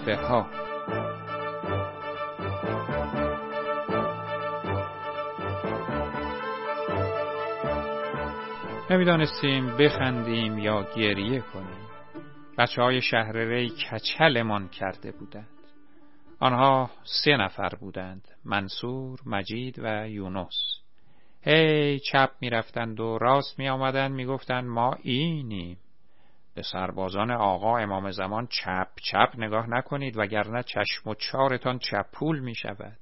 تحفه ها. نمیدانستیم بخندیم یا گریه کنیم. بچه‌های شهر ری کچلمان کرده بودند. آنها 3 نفر بودند: منصور، مجید و یونس. چپ می رفتند و راست می آمدند، می گفتند ما اینیم. به سربازان آقا امام زمان چپ چپ نگاه نکنید وگرنه چشم و چارتان چپول می شود.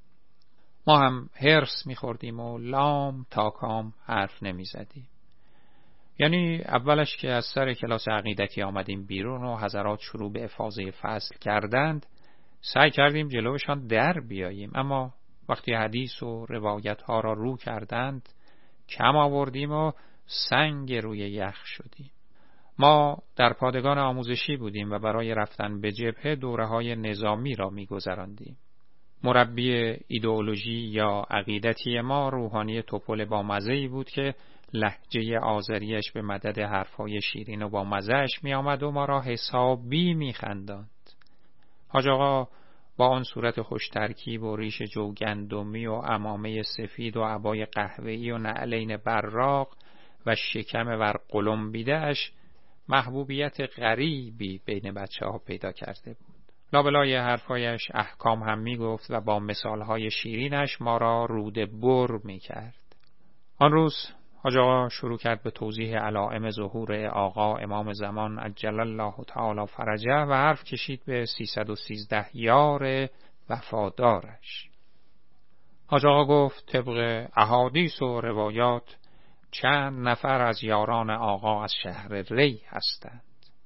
ما هم هرس می خوردیم و لام تا کام حرف نمی زدیم. یعنی اولش که از سر کلاس عقیدتی آمدیم بیرون و حضرات شروع به افاضه فصل کردند، سعی کردیم جلوشان در بیاییم، اما وقتی حدیث و روایت ها را رو کردند کم آوردیم و سنگ روی یخ شدیم. ما در پادگان آموزشی بودیم و برای رفتن به جبهه دوره‌های نظامی را می‌گذراندیم. مربی ایدئولوژی یا عقیدتی ما روحانی توپل با مزه‌ای بود که لهجه آذریش به مدد حرف‌های شیرین و با مزه‌اش می‌آمد و ما را حسابی می‌خنداند. حاج آقا با آن صورت خوش ترکیب و ریش جوگندمی و عمامه سفید و عبای قهوه‌ای و نعلین براق و شکم ورقلمبیده‌اش محبوبیت غریبی بین بچه‌ها پیدا کرده بود. لابلای حرفایش احکام هم میگفت و با مثالهای شیرینش ما را روده بر میکرد. آن روز حاج آقا شروع کرد به توضیح علائم ظهور آقا امام زمان عجل الله تعالی فرجه و حرف کشید به 313 یار وفادارش. حاج آقا گفت طبق احادیث و روایات چند نفر از یاران آقا از شهر ری هستند.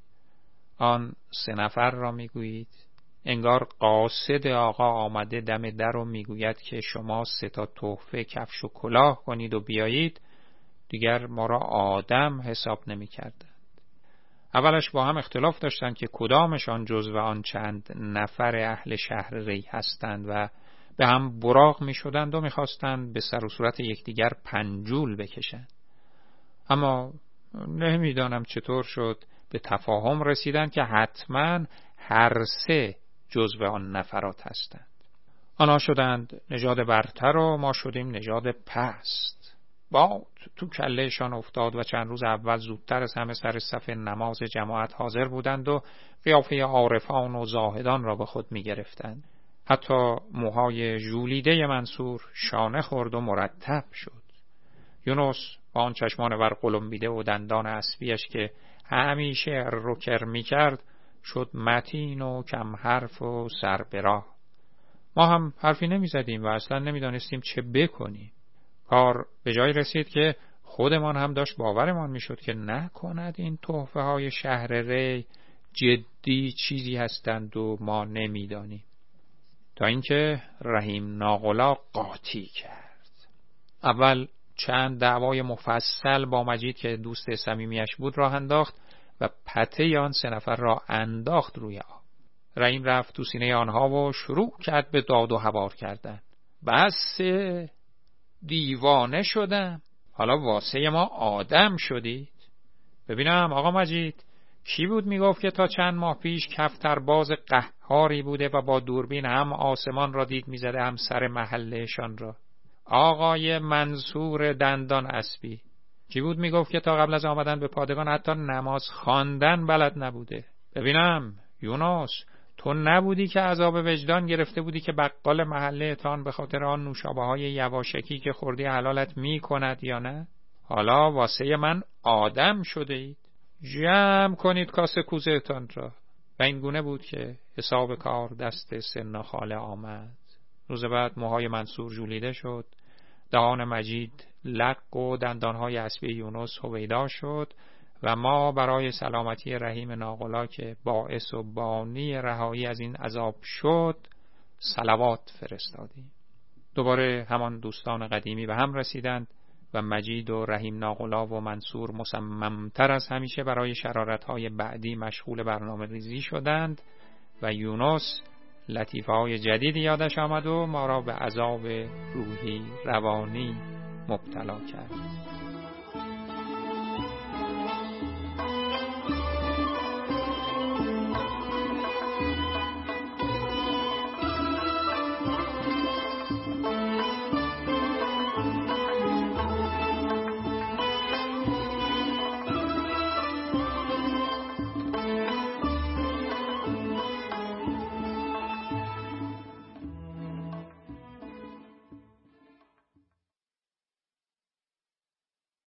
آن 3 نفر را میگویید؟ انگار قاصد آقا آمده دم در و میگوید که شما 3 تا تحفه کفش و کلاه کنید و بیایید. دیگر ما را آدم حساب نمی کردند. اولش با هم اختلاف داشتند که کدامشان جزو آن چند نفر اهل شهر ری هستند و به هم براق می شدند و می خواستند به سر و صورت یکدیگر پنجول بکشند. اما نمیدانم چطور شد به تفاهم رسیدند که حتما هر 3 جزو آن نفرات هستند. آنها شدند نژاد برتر و ما شدیم نژاد پست. باد تو کلهشان افتاد و چند روز اول زودتر از همه سر صف نماز جماعت حاضر بودند و قیافه عارفان و زاهدان را به خود می گرفتند. حتی موهای ژولیده منصور شانه خورد و مرتب شد. یونس با آن چشمان ورقلمبیده و دندان اسبیش که همیشه روکر می کرد شد متین و کم حرف و سر به راه. ما هم حرفی نمی زدیم و اصلا نمی دانستیم چه بکنیم. کار به جای رسید که خودمان هم داشت باورمان می شد که نکند این تحفه های شهر ری جدی چیزی هستند و ما نمی دانیم. تا اینکه رحیم ناقلا قاطی کرد. اول چند دعوای مفصل با مجید که دوست صمیمیش بود راه انداخت و پته آن 3 نفر را انداخت روی آب. رحیم رفت تو سینه آنها و شروع کرد به داد و هوار کردن. بس دیوانه شدم، حالا واسه ما آدم شدید؟ ببینم آقا مجید، کی بود میگفت که تا چند ماه پیش کفترباز قهاری بوده و با دوربین هم آسمان را دید میزده هم سر محلهشان را؟ آقای منصور دندان اسبی. کی بود میگفت که تا قبل از آمدن به پادگان حتی نماز خواندن بلد نبوده؟ ببینم یونس، تو نبودی که عذاب وجدان گرفته بودی که بقال محله تان به خاطر آن نوشابه های یواشکی که خوردی حلالت می کند یا نه؟ حالا واسه من آدم شده اید. جمع کنید کاسه کوزه تان را. و این گونه بود که حساب کار دست سن خاله آمد. روز بعد موهای منصور ژولیده شد، دهان مجید لق و دندانهای اسبی یونس هویدا شد و ما برای سلامتی رحیم ناقلا که باعث و بانی رهایی از این عذاب شد صلوات فرستادیم. دوباره همان دوستان قدیمی به هم رسیدند و مجید و رحیم ناقلا و منصور مصممتر از همیشه برای شرارت‌های بعدی مشغول برنامه ریزی شدند و یونس لطیفه‌های جدیدی یادش آمد و ما را به عذاب روحی روانی مبتلا کرد.